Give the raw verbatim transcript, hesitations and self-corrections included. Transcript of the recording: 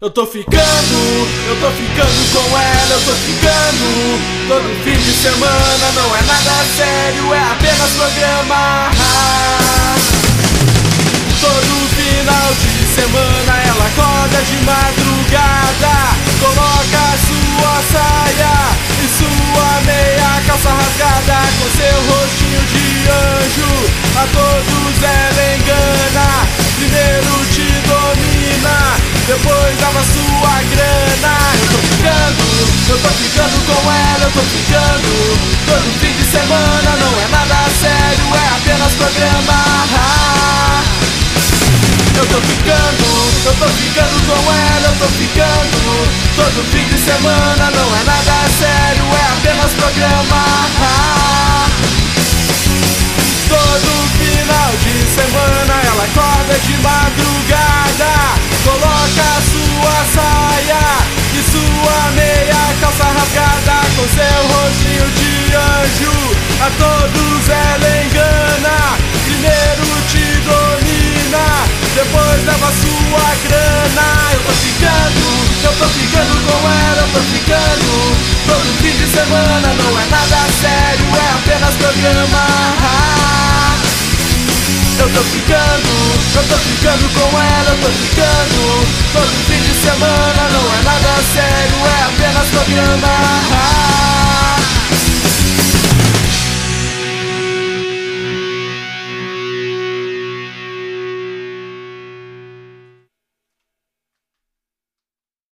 Eu tô ficando, eu tô ficando com ela, eu tô ficando. Todo fim de semana não é nada sério, é apenas programa. Todo final de semana ela acorda de madrugada, coloca sua saia e sua meia calça rasgada, com seu rostinho de anjo, a todos ela engana. Primeiro te domina, depois dava sua grana. Eu tô ficando, eu tô ficando com ela, eu tô ficando. Todo fim de semana não é nada sério, é apenas programa. Eu tô ficando, eu tô ficando com ela, eu tô ficando. Todo fim de semana não é nada sério, é apenas programa. Todo final de semana ela acorda de madrugada, coloca sua saia e sua meia calça rasgada, com seu rostinho de anjo, a todos ela engana. Primeiro te domina, depois leva sua grana. Eu tô ficando, eu tô ficando com ela, eu tô ficando. Todo fim de semana não é nada sério, é apenas programa. Eu tô ficando, eu tô ficando com ela, eu tô ficando. Todo fim de semana não é nada sério, é apenas programa.